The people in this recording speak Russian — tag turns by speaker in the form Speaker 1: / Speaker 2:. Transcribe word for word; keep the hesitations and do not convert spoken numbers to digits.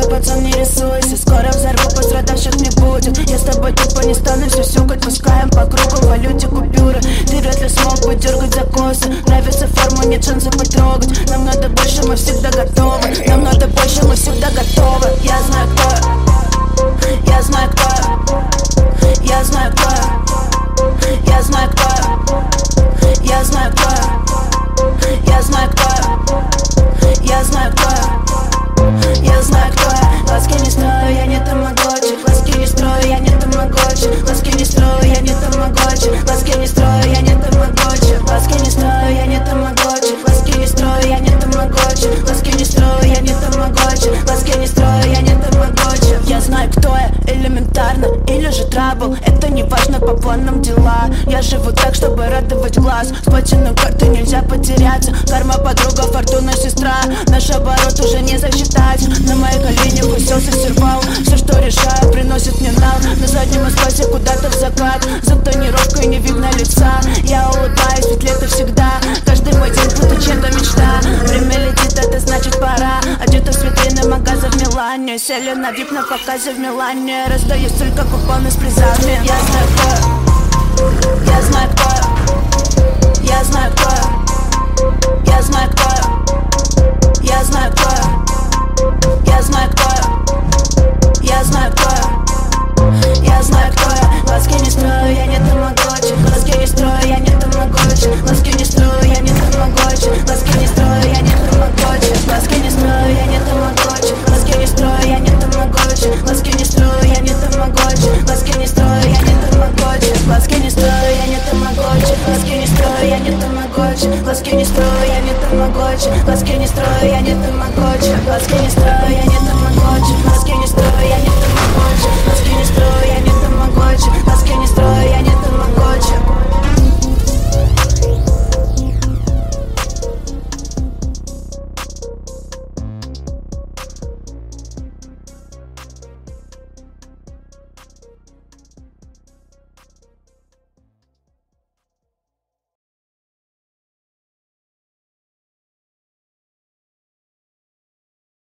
Speaker 1: пацан, не рисуйся. Скоро взорву, пострадавших не будет. Я с тобой тупо не стану все сюкать. Пускаем по кругу в валюте купюры. Ты вряд ли смог бы дергать за косы. Нравится форма, нет шанса потрогать. Нам надо больше, мы всегда готовы. Нам надо больше, мы всегда готовы. Я знаю, кто я. Я знаю, кто я. Я знаю, кто я. Я знаю, кто я. Я знаю, кто я. Я знаю, кто я. Я знаю, кто я. Я знаю, кто я. Глазки не строю, я не тамагочи. Глазки не строю, я не тамагочи. Глазки не строю, я не тамагочи. Глазки не строю, я не тамагочи. Глазки не строю, я не тамагочи. Глазки не строю, я не тамагочи. Глазки не строю, я не тамагочи. Глазки не строю, я не тамагочи. Я знаю, кто я, элементарно. Или же трабл, это не важно, по планам дела. Я живу так, чтобы радовать глаз. Схваченную карту нельзя потеряться. Карма подруга, фортуна сестра. Наш оборот уже не засчитать. На моих коленях уселся сервал. Все, что решаю, приносит мне нал. На заднем испасе куда-то в закат. За тонировкой не видно лица. Я улыбаюсь, ведь лето всегда. Каждый мой день будто чья-то мечта. Время летит, это значит пора. Одета в витрины магаза в Милане. Сели на вип на показе в Милане. Раздаю только купоны с призами. Я знаю, кто я. Я знаю, кто я. Я знаю, кто я. Я знаю, кто я. Я знаю, кто я. Я знаю, кто я. Я знаю, кто я. Я знаю, кто я. Глазки не строю, я не тамагочи. Глазки не строю, я не тамагочи. Глазки не строю, я не тамагочи. Глазки не строю, я не тамагочи. Глазки не строю, я не тамагочи. Глазки не строю, я не тамагочи. Глазки не строю, я не тамагочи. Глазки не строю, я не тамагочи. Глазки не строю, я не тамагочи. Глазки не строю, я не тамагочи. Глазки не строю, я не тамагочи. Глазки не строю, я не тамагочи. Глазки не